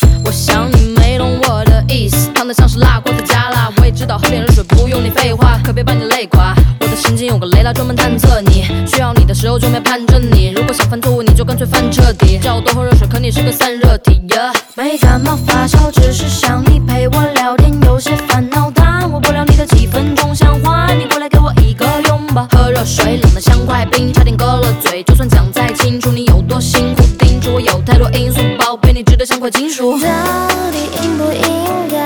我想你没懂我的意思，烫得像是辣锅的加辣。我也知道喝点热水不用你废话，可别把你累垮。我的神经有个雷达专门探测你，需要你的时候就没盼着你。如果想犯错误，你就干脆犯彻底。叫我多喝热水，可你是个散热体。没感冒发烧，只是想你陪我聊天，有些烦恼耽误不了你的几分钟。想换你过来给我一个拥抱，喝热水冷得像块冰，差点割了嘴。就算讲再清楚你有多辛苦，盯住我有太多因素，宝贝你值得像块金属。 到底应不应该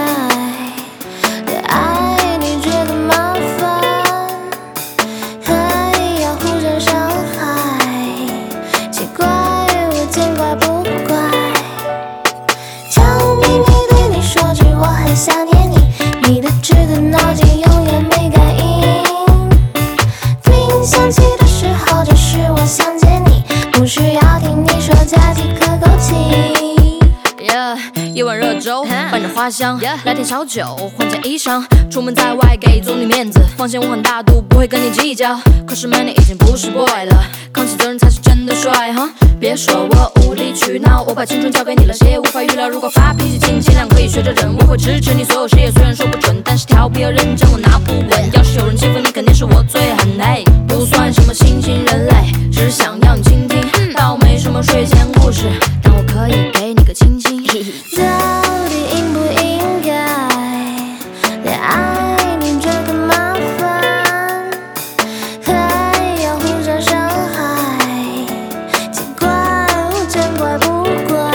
爱你觉得麻烦，还要互相伤害，奇怪我见怪不怪。悄咪咪对你说句我很想念你，你的智的脑筋永远没感应。铃响起的时候就是我想见你，不需要听你说假期可够情。 一碗热粥，伴着花香，来点小酒，换件衣裳，出门在外给总理面子。放心，我很大度，不会跟你计较。可是 man 你已经不是 boy 了，扛起责任才是真的帅哈！别说我无理取闹，我把青春交给你了，谁也无法预料。如果发脾气，尽量可以学着忍，我会支持你所有事业，虽然说不准，但是调皮和认真我拿不稳。要是有人欺负你，肯定是我最狠。嘿，不算什么新型人类，只是想要你倾听，倒没什么睡前故事，但我可以给你个亲亲。 到底应不应该恋爱你觉得麻烦，还要互相伤害，奇怪我见怪不怪。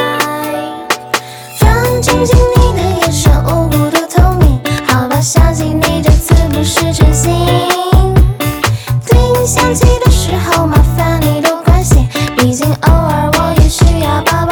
让亲亲你的眼神无辜的透明，好吧相信你这次不是真心。铃响起的时候麻烦你多关心，毕竟偶尔我也需要抱抱。